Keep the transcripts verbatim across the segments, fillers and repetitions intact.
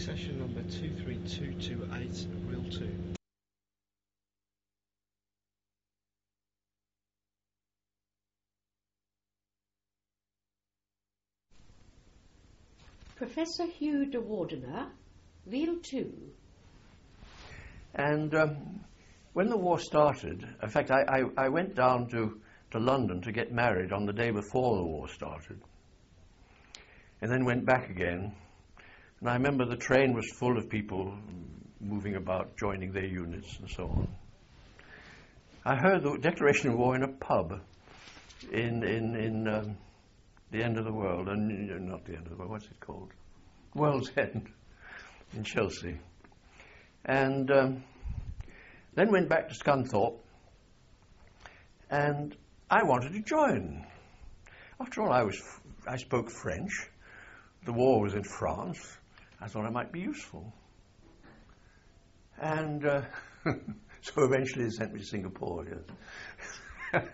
session number two three two two eight, reel two. Professor Hugh de Wardener, reel two. And um, when the war started, in fact, I, I, I went down to, to London to get married on the day before the war started, and then went back again. And I remember the train was full of people moving about, joining their units and so on. I heard the declaration of war in a pub in, in, in um, the end of the world, and uh, not the end of the world, what's it called? World's End in Chelsea. And um, then went back to Scunthorpe, and I wanted to join. After all, I was, I spoke French. The war was in France. I thought I might be useful. And uh, so eventually they sent me to Singapore. Yes.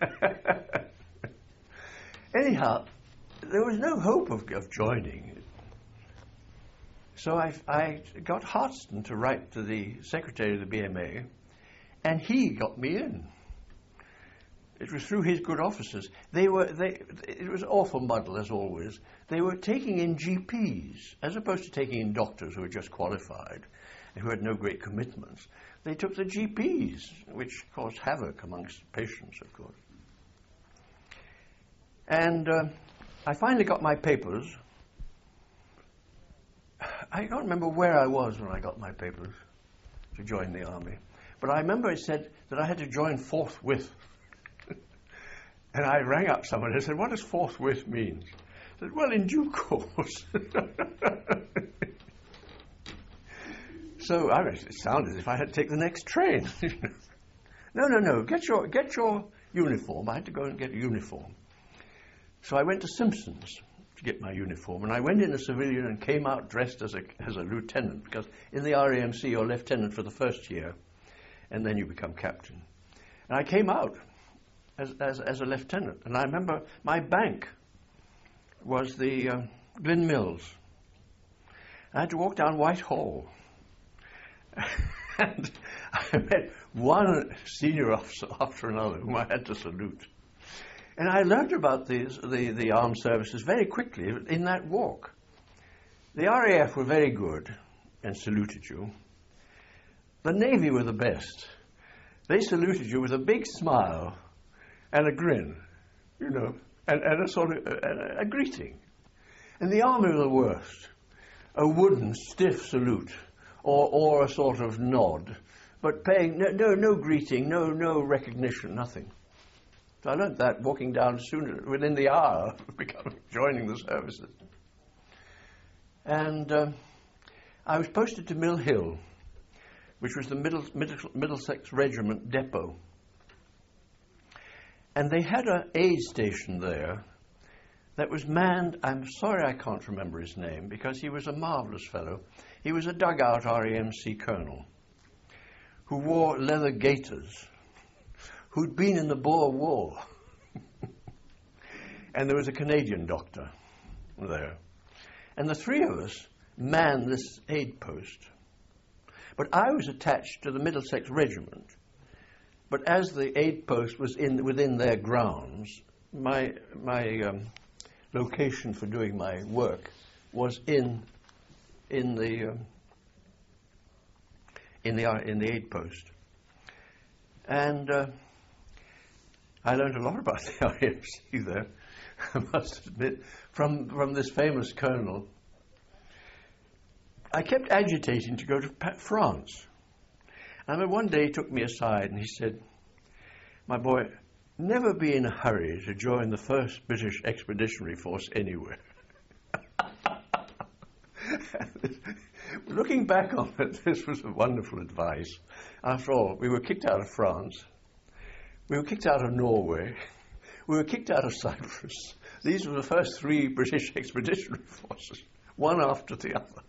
Anyhow, there was no hope of, of joining. So I, I got Hartston to write to the secretary of the B M A, and he got me in. It was through his good officers. They were, they, it was awful muddle, as always. They were taking in G Ps, as opposed to taking in doctors who were just qualified and who had no great commitments. They took the G Ps, which caused havoc amongst patients, of course. And uh, I finally got my papers. I don't remember where I was when I got my papers to join the army. But I remember it said that I had to join forthwith. And I rang up someone and said, "What does forthwith mean?" I said, "Well, in due course." So I mean, it sounded as if I had to take the next train. No, no, no, get your, get your uniform. I had to go and get a uniform. So I went to Simpson's to get my uniform, and I went in as civilian and came out dressed as a, as a lieutenant, because in the R A M C you're lieutenant for the first year, and then you become captain. And I came out As, as, as a lieutenant. And I remember my bank was the uh, Glyn Mills. I had to walk down Whitehall. And I met one senior officer after another whom I had to salute. And I learned about these, the, the armed services very quickly in that walk. The R A F were very good and saluted you. The Navy were the best. They saluted you with a big smile and a grin, you know, and, and a sort of a, a greeting. And the army were the worst. A wooden, stiff salute, or or a sort of nod, but paying no no, no greeting, no no recognition, nothing. So I learned that walking down soon within the hour of becoming joining the services. And um, I was posted to Mill Hill, which was the Middle, Middle, Middlesex Regiment depot. And they had an aid station there that was manned. I'm sorry I can't remember his name, because he was a marvellous fellow. He was a dugout R A M C colonel who wore leather gaiters, who'd been in the Boer War. And there was a Canadian doctor there. And the three of us manned this aid post. But I was attached to the Middlesex Regiment. But as the aid post was in within their grounds, my my um, location for doing my work was in in the um, in the in the aid post, and uh, I learned a lot about the R A M C there. I must admit, from from this famous colonel. I kept agitating to go to France. I remember one day he took me aside and he said, "My boy, never be in a hurry to join the first British Expeditionary Force anywhere." Looking back on it, this was a wonderful advice. After all, we were kicked out of France. We were kicked out of Norway. We were kicked out of Cyprus. These were the first three British Expeditionary Forces, one after the other.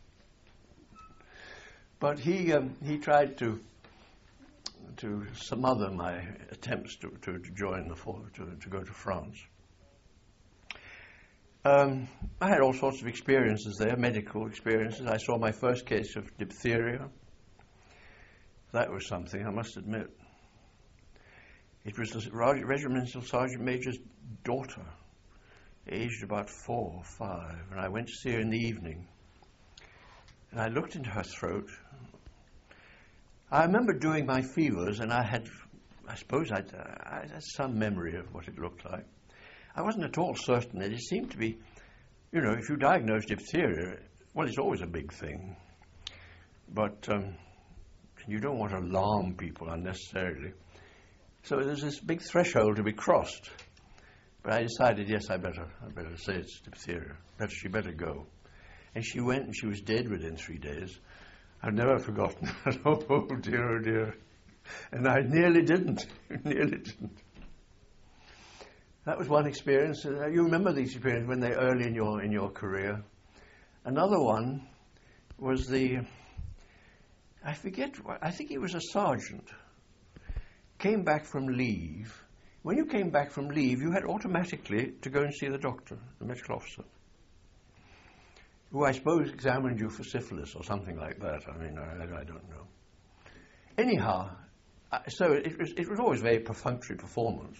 But he um, he tried to to smother my attempts to, to, to join the force, to, to go to France. Um, I had all sorts of experiences there, medical experiences. I saw my first case of diphtheria. That was something, I must admit. It was the Regimental Sergeant Major's daughter, aged about four or five, and I went to see her in the evening. And I looked into her throat. I remember doing my fevers, and I had, I suppose I'd, I had some memory of what it looked like. I wasn't at all certain. It seemed to be, you know, if you diagnose diphtheria, well, it's always a big thing. But um, you don't want to alarm people unnecessarily. So there's this big threshold to be crossed. But I decided, yes, I better, I better say it's diphtheria. Better, she better go. And she went, and she was dead within three days. I've never forgotten that. Oh dear, oh dear. And I nearly didn't. nearly didn't. That was one experience. Uh, you remember these experiences when they're early in your in your career. Another one was the, I forget, I think he was a sergeant, came back from leave. When you came back from leave, you had automatically to go and see the doctor, the medical officer, who I suppose examined you for syphilis or something like that. I mean, I, I don't know. Anyhow, I, so it was, it was always a very perfunctory performance.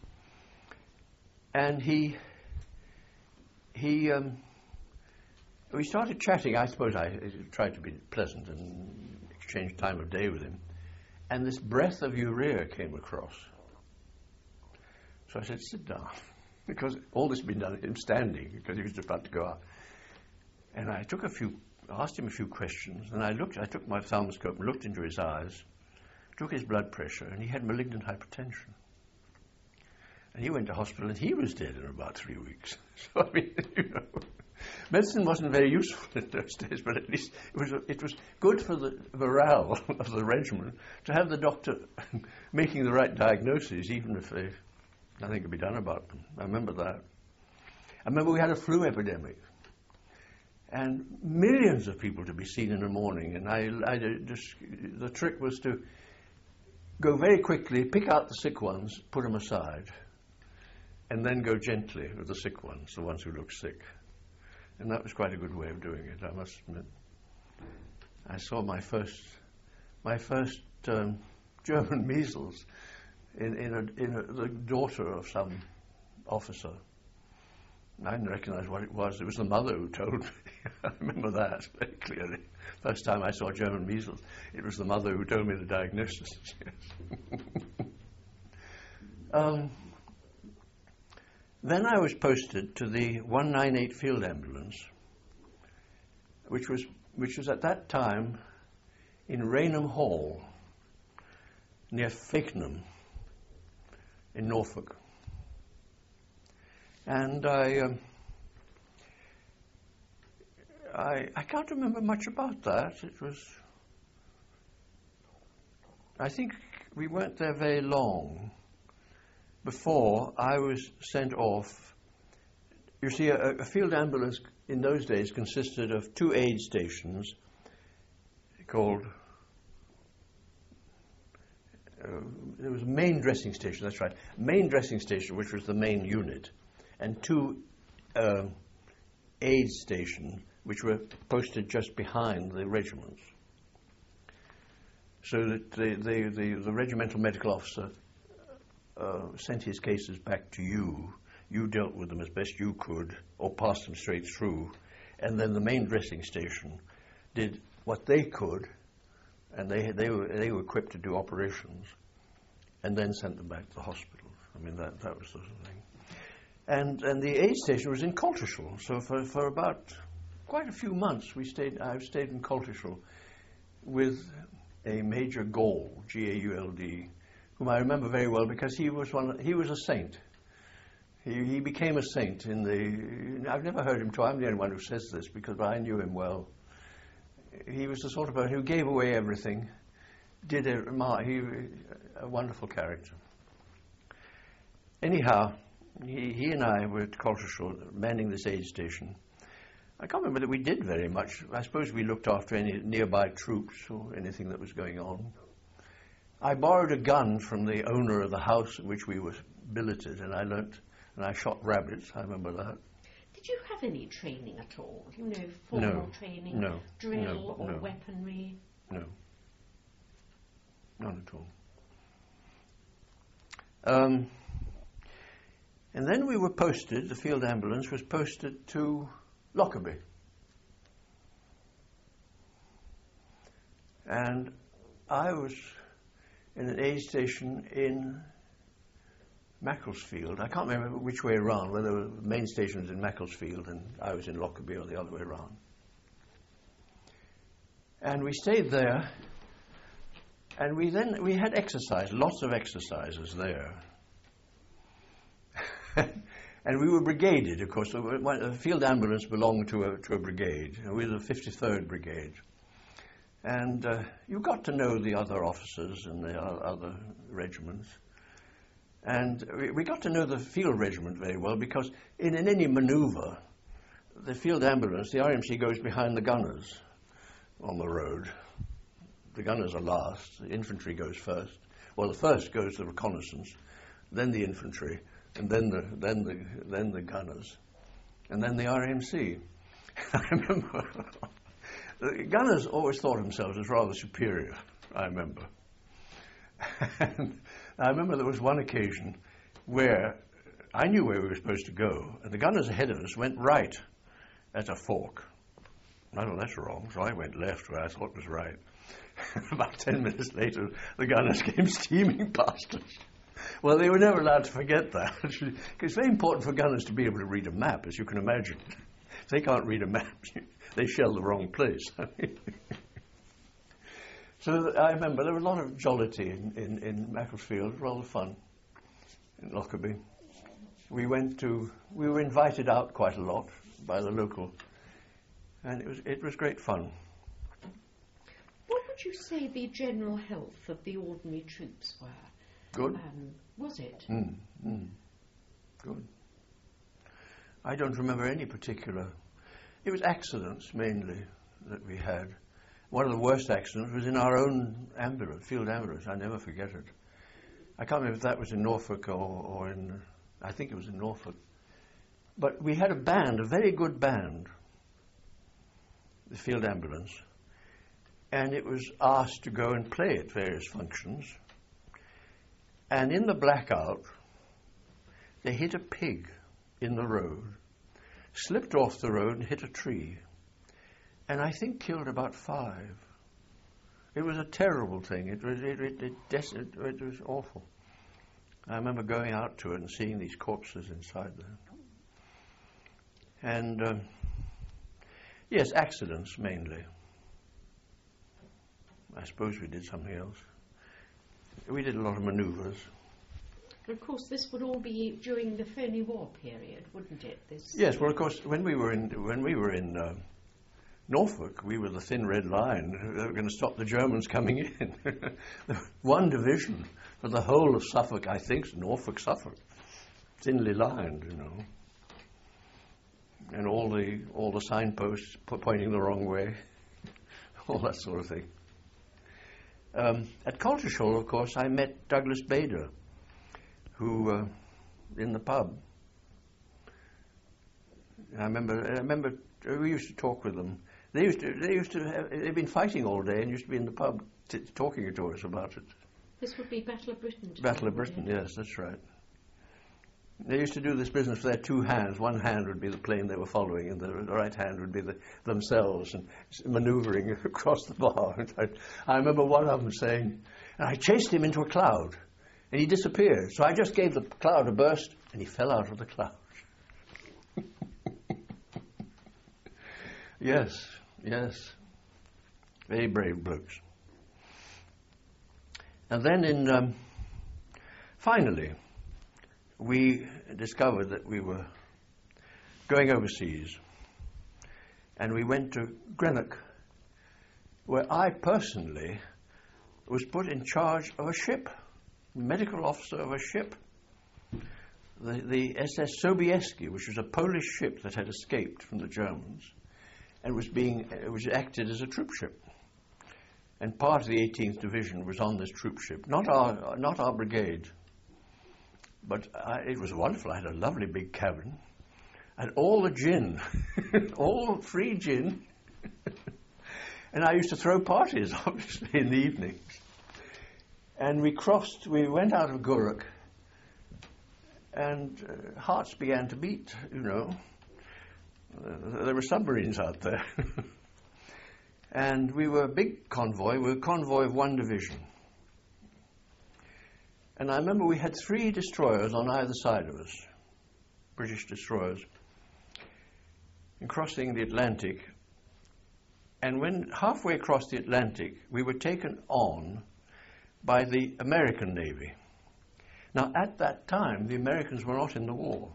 And he, he, um, we started chatting. I suppose I tried to be pleasant and exchange time of day with him. And this breath of urea came across. So I said, sit down, because all this had been done with him standing, because he was about to go out. And I took a few, asked him a few questions, and I looked, I took my thermoscope and looked into his eyes, took his blood pressure, and he had malignant hypertension. And he went to hospital, and he was dead in about three weeks. So, I mean, you know, medicine wasn't very useful in those days, but at least it was, it was good for the morale of the regiment to have the doctor making the right diagnoses, even if they, nothing could be done about them. I remember that. I remember we had a flu epidemic, and millions of people to be seen in the morning, and I, I just, the trick was to go very quickly, pick out the sick ones, put them aside, and then go gently with the sick ones, the ones who look sick. And that was quite a good way of doing it, I must admit. I saw my first, my first um, German measles in, in, a, in a, the daughter of some officer. I didn't recognize what it was. It was the mother who told me. I remember that very clearly. First time I saw German measles, it was the mother who told me the diagnosis. Yes. um, then I was posted to the one ninety-eight Field Ambulance, which was which was at that time in Raynham Hall, near Fakenham, in Norfolk. And I, um, I, I can't remember much about that. It was, I think we weren't there very long before I was sent off. You see, a, a field ambulance in those days consisted of two aid stations called, uh, there was a main dressing station, that's right, main dressing station, which was the main unit, and two uh, aid stations, which were posted just behind the regiments. So that the, the, the, the regimental medical officer uh, sent his cases back to you. You dealt with them as best you could, or passed them straight through. And then the main dressing station did what they could, and they, they, were, they were equipped to do operations, and then sent them back to the hospitals. I mean, that, that was the sort of thing. And and the aid station was in Coltishall, so for, for about quite a few months we stayed. I stayed in Coltishall with a Major Gauld, G A U L D, whom I remember very well because he was one. He was a saint. He he became a saint in the. I've never heard him talk. I'm the only one who says this because I knew him well. He was the sort of person who gave away everything, did a he a wonderful character. Anyhow. He, he and I were at Coltishall manning this aid station. I can't remember that we did very much. I suppose we looked after any nearby troops or anything that was going on. I borrowed a gun from the owner of the house in which we were billeted, and I learnt, and I shot rabbits. I remember that. Did you have any training at all? You know, formal No, training, no, drill no, or no. weaponry? No. None at all. Um, and then we were posted, the field ambulance was posted to Lockerbie. And I was in an aid station in Macclesfield. I can't remember which way around, whether the main station was in Macclesfield and I was in Lockerbie or the other way around. And we stayed there, and we then we had exercise, lots of exercises there. And we were brigaded, of course. The field ambulance belonged to a, to a brigade. We were the fifty-third Brigade. And uh, you got to know the other officers and the other regiments. And we, we got to know the field regiment very well, because in, in any manoeuvre, the field ambulance, the R M C goes behind the gunners on the road. The gunners are last, the infantry goes first. Well, the first goes the reconnaissance, then the infantry, and then the then the then the gunners, and then the R M C. I remember the gunners always thought themselves as rather superior, I remember. And I remember there was one occasion where I knew where we were supposed to go, and the gunners ahead of us went right at a fork. I thought, that's wrong, so I went left where I thought was right. About ten minutes later, the gunners came steaming past us. Well, they were never allowed to forget that. It's very important for gunners to be able to read a map, as you can imagine. If they can't read a map, they shell the wrong place. So I remember there was a lot of jollity in, in, in Macclesfield, rather fun, in Lockerbie. We went to, we were invited out quite a lot by the local, and it was, it was great fun. What would you say the general health of the ordinary troops were? Good. Um, was it? Mm, mm. Good. I don't remember any particular. It was accidents mainly that we had. One of the worst accidents was in our own ambulance, field ambulance. I never forget it. I can't remember if that was in Norfolk or, or in, I think it was in Norfolk. But we had a band, a very good band, the field ambulance, and it was asked to go and play at various functions. And in the blackout, they hit a pig in the road, slipped off the road and hit a tree, and I think killed about five. It was a terrible thing. It was, it, it, it, it, it was awful. I remember going out to it and seeing these corpses inside there. And, um, yes, accidents mainly. I suppose we did something else. We did a lot of manoeuvres. Of course, this would all be during the Phoney War period, wouldn't it? This Yes, well, of course, when we were in when we were in uh, Norfolk, we were the thin red line. They were going to stop the Germans coming in. One division for the whole of Suffolk, I think, Norfolk, Suffolk, thinly lined, you know, and all the all the signposts po- pointing the wrong way, all that sort of thing. Um, at Coltishall, of course, I met Douglas Bader, who, uh, in the pub. I remember, I remember we used to talk with them. They used to, they used to have, they'd been fighting all day and used to be in the pub t- talking to us about it. This would be Battle of Britain. Battle of Britain, yes, that's right. They used to do this business with their two hands. One hand would be the plane they were following, and the right hand would be the, themselves, and manoeuvring across the bar. I, I remember one of them saying, and I chased him into a cloud, and he disappeared. So I just gave the cloud a burst, and he fell out of the cloud. Yes, yes. Very brave blokes. And then in, um, finally, we discovered that we were going overseas, and we went to Greenock, where I personally was put in charge of a ship, medical officer of a ship, the, the S S Sobieski, which was a Polish ship that had escaped from the Germans and was being it was acted as a troop ship. And part of the eighteenth Division was on this troop ship, not our not our brigade. But I, it was wonderful. I had a lovely big cabin. and all the gin, all free gin. And I used to throw parties, obviously, in the evenings. And we crossed, we went out of Gourock, and uh, hearts began to beat, you know. Uh, there were submarines out there. And we were a big convoy, we were a convoy of one division. And I remember we had three destroyers on either side of us, British destroyers, and crossing the Atlantic. And when halfway across the Atlantic, we were taken on by the American Navy. Now, at that time, the Americans were not in the war.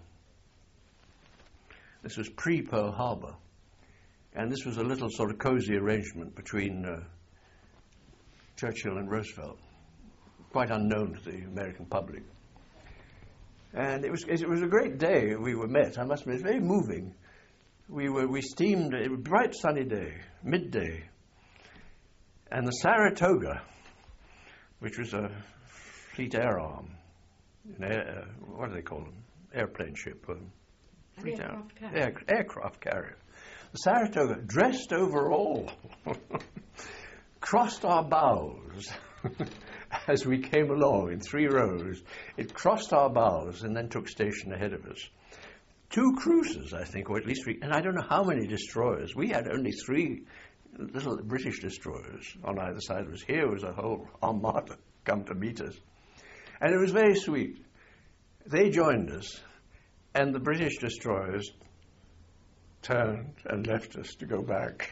This was pre-Pearl Harbor. And this was a little sort of cozy arrangement between uh, Churchill and Roosevelt, quite unknown to the American public. And it was, it was a great day we were met, I must admit. It was very moving. We were we steamed, it was a bright sunny day, midday. And the Saratoga, which was a fleet air arm, an air, uh, what do they call them? Airplane ship. Um, fleet aircraft air, carrier. Air, aircraft carrier. The Saratoga, dressed overall, crossed our bows as we came along in three rows. It crossed our bows and then took station ahead of us. Two cruisers, I think, or at least three, and I don't know how many destroyers. We had only three little British destroyers on either side of us. Here was a whole armada come to meet us. And it was very sweet. They joined us, and the British destroyers turned and left us to go back.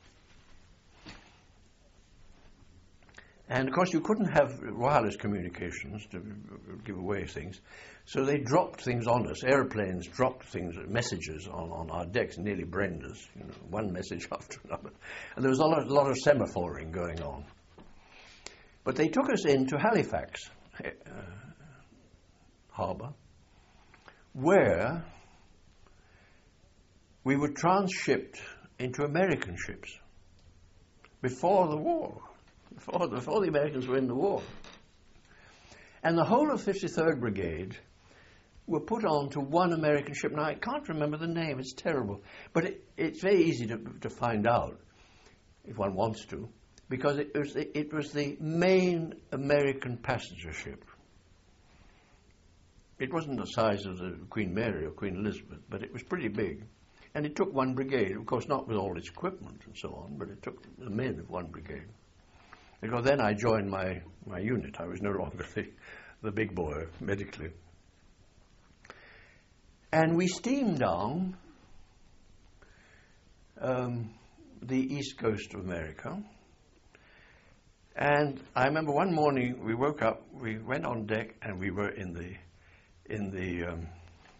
And of course you couldn't have wireless communications to give away things, so they dropped things on us. Airplanes dropped things, messages on, on our decks, nearly brained us, you know, one message after another. And there was a lot, a lot of semaphoring going on. But they took us into Halifax uh, harbour, where we were transshipped into American ships before the war. Before, before the Americans were in the war. And the whole of fifty-third Brigade were put on to one American ship. Now, I can't remember the name, it's terrible. But it, it's very easy to, to find out, if one wants to, because it was, the, it was the main American passenger ship. It wasn't the size of the Queen Mary or Queen Elizabeth, but it was pretty big. And it took one brigade, of course not with all its equipment and so on, but it took the men of one brigade. Because then I joined my, my unit. I was no longer the, the big boy medically. And we steamed down um, the east coast of America. And I remember one morning we woke up, we went on deck, and we were in the, in the um,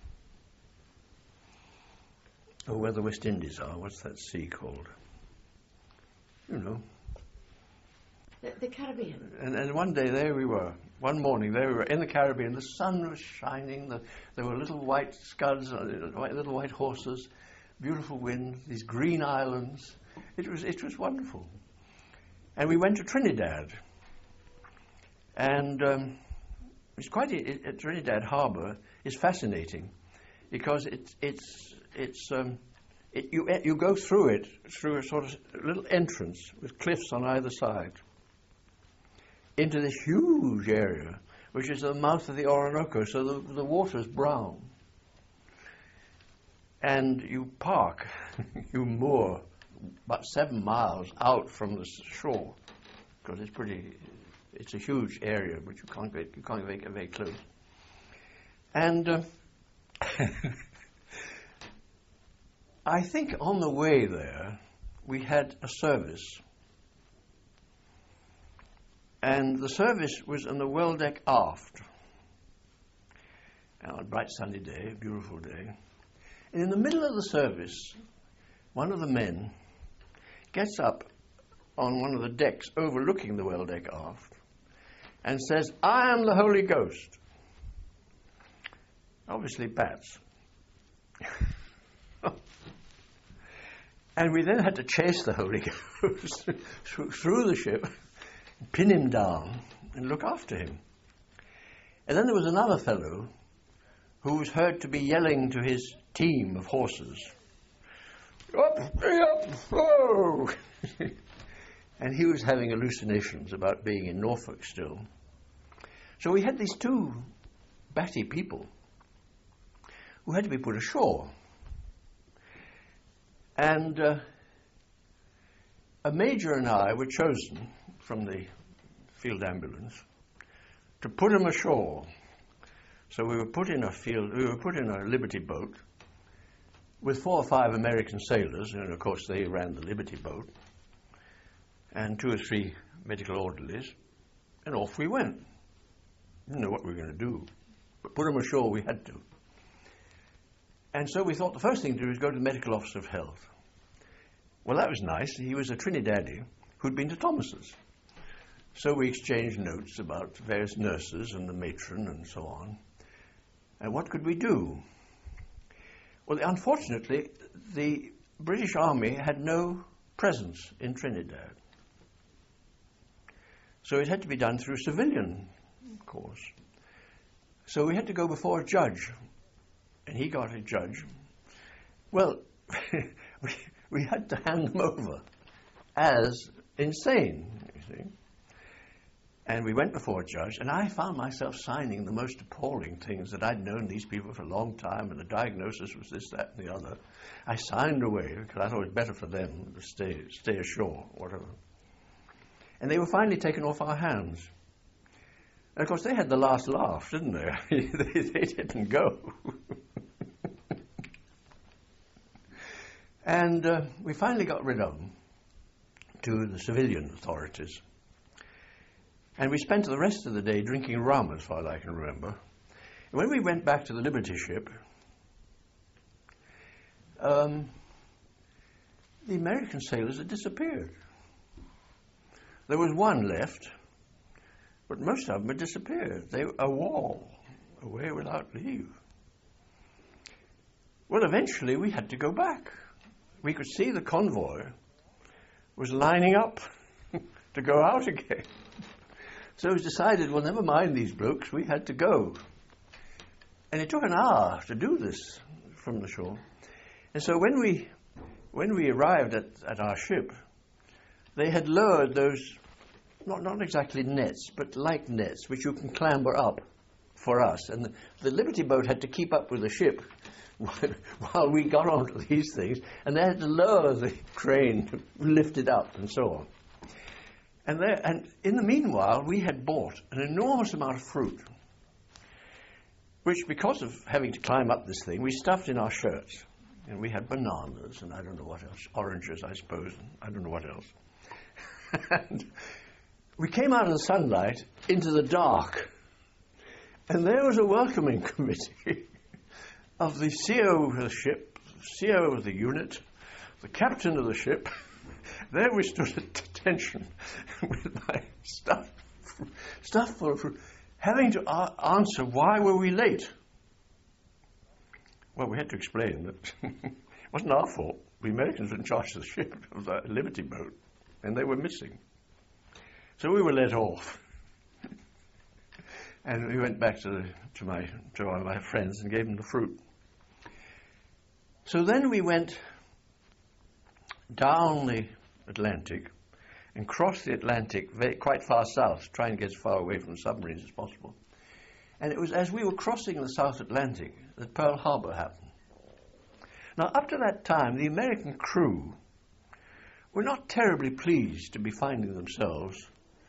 oh, where the West Indies are. What's that sea called? You know. The, the Caribbean. And, and one day there we were. One morning there we were in the Caribbean. The sun was shining. The, there were little white scuds, uh, white, little white horses, beautiful wind, these green islands. It was it was wonderful. And we went to Trinidad. And um, it's quite it, it, Trinidad Harbour is fascinating because it's it's it's um, it, you you go through it through a sort of little entrance with cliffs on either side into this huge area, which is the mouth of the Orinoco, so the, the water's brown. And you park, you moor about seven miles out from the shore, because it's pretty, it's a huge area, but you can't get, you can't get very close. And uh, I think on the way there, we had a service. And the service was on the well deck aft. On a bright sunny day, beautiful day. And in the middle of the service, one of the men gets up on one of the decks overlooking the well deck aft and says, "I am the Holy Ghost." Obviously bats. And we then had to chase the Holy Ghost through, through the ship, pin him down and look after him. And then there was another fellow who was heard to be yelling to his team of horses. Up, up, whoa! And he was having hallucinations about being in Norfolk still. So we had these two batty people who had to be put ashore. And uh, a major and I were chosen from the field ambulance to put him ashore. So we were put in a field, we were put in a Liberty boat with four or five American sailors, and of course they ran the Liberty boat, and two or three medical orderlies, and off we went. Didn't know what we were going to do, but put him ashore we had to. And so we thought the first thing to do was go to the medical officer of health. Well, that was nice. He was a Trinidadian who'd been to Thomas's. So we exchanged notes about various nurses and the matron and so on. And what could we do? Well, unfortunately, the British Army had no presence in Trinidad. So it had to be done through civilian course. So we had to go before a judge. And he got a judge. Well, we, we had to hand them over as insane, you see. And we went before a judge, and I found myself signing the most appalling things that I'd known these people for a long time, and the diagnosis was this, that, and the other. I signed away because I thought it was better for them to stay, stay ashore, whatever. And they were finally taken off our hands. And of course, they had the last laugh, didn't they? they, they didn't go. And uh, we finally got rid of them to the civilian authorities. And we spent the rest of the day drinking rum, as far as I can remember. And when we went back to the Liberty ship, um, the American sailors had disappeared. There was one left, but most of them had disappeared. They were a wall, away without leave. Well, eventually we had to go back. We could see the convoy was lining up to go out again. So it was decided, well, never mind these blokes, we had to go. And it took an hour to do this from the shore. And so when we when we arrived at, at our ship, they had lowered those, not, not exactly nets, but like nets, which you can clamber up for us. And the, the Liberty boat had to keep up with the ship while we got onto these things, and they had to lower the crane to lift it up and so on. And, there, and in the meanwhile, we had bought an enormous amount of fruit, which, because of having to climb up this thing, we stuffed in our shirts. And we had bananas and I don't know what else, oranges, I suppose, and I don't know what else. And we came out of the sunlight into the dark, and there was a welcoming committee of the C E O of the ship, C E O of the unit, the captain of the ship. There we stood at attention with my stuff, stuff full of fruit, having to a- answer why were we late. Well, we had to explain that it wasn't our fault. The Americans were in charge of the ship, of the Liberty boat, and they were missing. So we were let off. And we went back to, the, to, my, to our, my friends and gave them the fruit. So then we went down the Atlantic and crossed the Atlantic very, quite far south, trying to get as far away from the submarines as possible. And it was as we were crossing the South Atlantic that Pearl Harbor happened. Now, up to that time, the American crew were not terribly pleased to be finding themselves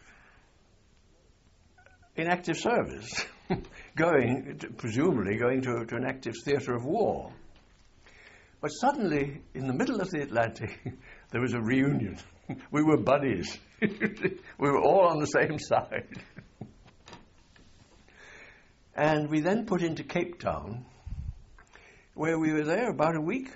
in active service, going, to, presumably going to, to an active theatre of war. But suddenly, in the middle of the Atlantic, there was a reunion. We were buddies. We were all on the same side. And we then put into Cape Town, where we were there about a week.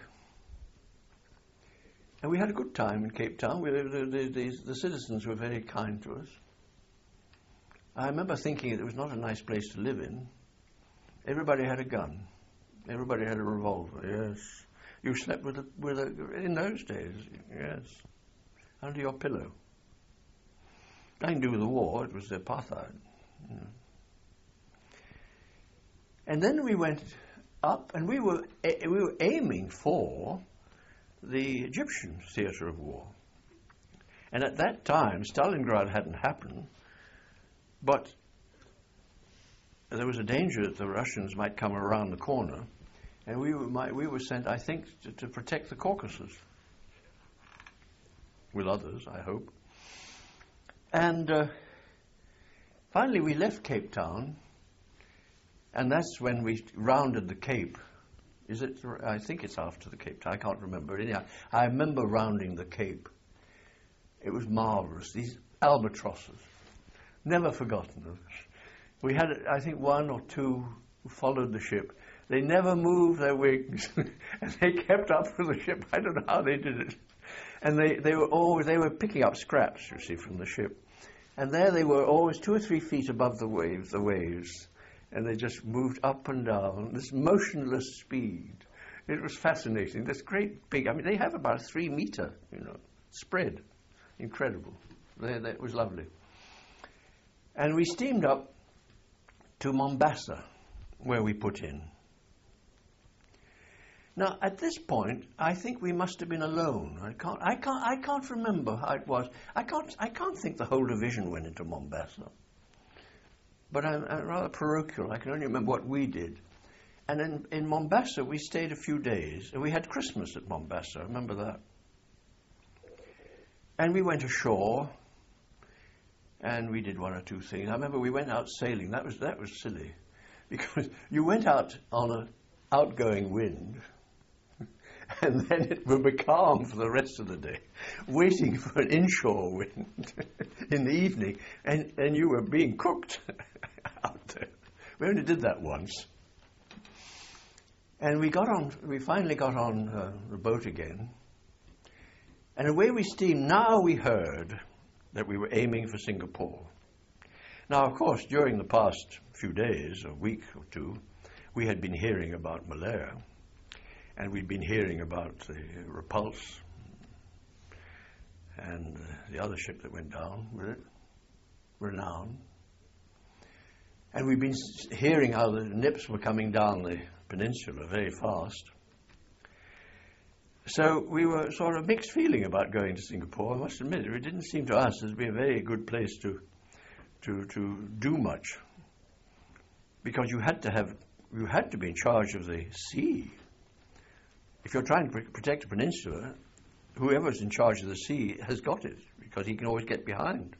And we had a good time in Cape Town. We, the, the, the, the citizens were very kind to us. I remember thinking it was not a nice place to live in. Everybody had a gun. Everybody had a revolver, yes. You slept with a, with a, in those days, yes, under your pillow. Nothing to do with the war, it was apartheid. You know. And then we went up, and we were a- we were aiming for the Egyptian theatre of war. And at that time, Stalingrad hadn't happened, but there was a danger that the Russians might come around the corner, and we were, might, we were sent, I think, to, to protect the Caucasus, with others, I hope. And uh, finally we left Cape Town, and that's when we rounded the Cape. Is it? I think it's after the Cape Town. I can't remember. Anyhow, I remember rounding the Cape. It was marvellous. These albatrosses, never forgotten them. We had, I think, one or two who followed the ship. They never moved their wings, and they kept up with the ship. I don't know how they did it. And they, they were always they were picking up scraps, you see, from the ship. And there they were, always two or three feet above the waves, the waves, and they just moved up and down, this motionless speed. It was fascinating. This great big, I mean, they have about a three meter, you know, spread. Incredible. They, they, it was lovely. And we steamed up to Mombasa, where we put in. Now, at this point, I think we must have been alone. I can't, I can't, I can't remember how it was. I can't, I can't think the whole division went into Mombasa. But I'm, I'm rather parochial. I can only remember what we did. And in, in Mombasa, we stayed a few days. And we had Christmas at Mombasa. I remember that. And we went ashore, and we did one or two things. I remember we went out sailing. That was that was silly, because you went out on an outgoing wind, and then it would be calm for the rest of the day, waiting for an inshore wind in the evening, and, and you were being cooked out there. We only did that once. And we got on, we finally got on uh, the boat again, and away we steamed. Now we heard that we were aiming for Singapore. Now, of course, during the past few days, a week or two, we had been hearing about Malaya, and we'd been hearing about the Repulse and uh, the other ship that went down with it, Renown. And we'd been s- hearing how the Nips were coming down the peninsula very fast. So we were sort of mixed feeling about going to Singapore. I must admit, it didn't seem to us to be a very good place to to to do much, because you had to have you had to be in charge of the sea. If you're trying to pr- protect a peninsula, whoever's in charge of the sea has got it, because he can always get behind.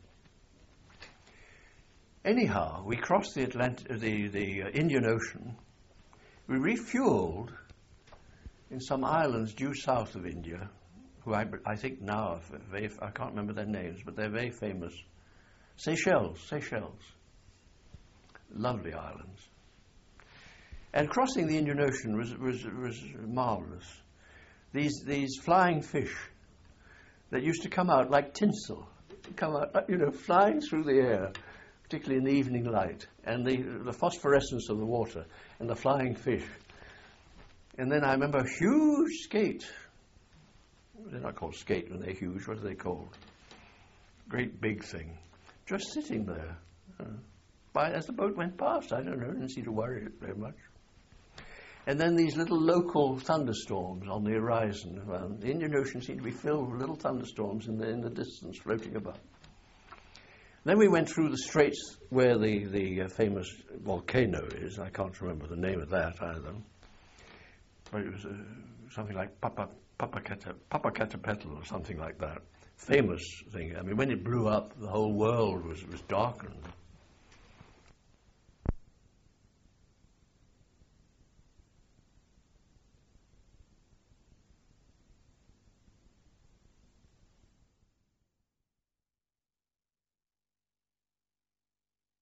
Anyhow, we crossed the Atlant- the the uh, Indian Ocean. We refueled in some islands due south of India, who I, I think now are very, I can't remember their names, but they're very famous. Seychelles, Seychelles. Lovely islands. And crossing the Indian Ocean was was was marvelous. These these flying fish that used to come out like tinsel, come out, you know, flying through the air, particularly in the evening light, and the the phosphorescence of the water and the flying fish. And then I remember a huge skate. They're not called skate when they're huge. What are they called? Great big thing, just sitting there. Uh, by, as the boat went past, I don't know, didn't seem to worry it very much. And then these little local thunderstorms on the horizon around. The Indian Ocean seemed to be filled with little thunderstorms in the, in the distance, floating about. Then we went through the straits where the, the uh, famous volcano is. I can't remember the name of that either. But it was uh, something like Papa, Papakata, Papakatapetl or something like that. Famous thing. I mean, when it blew up, the whole world was, was darkened.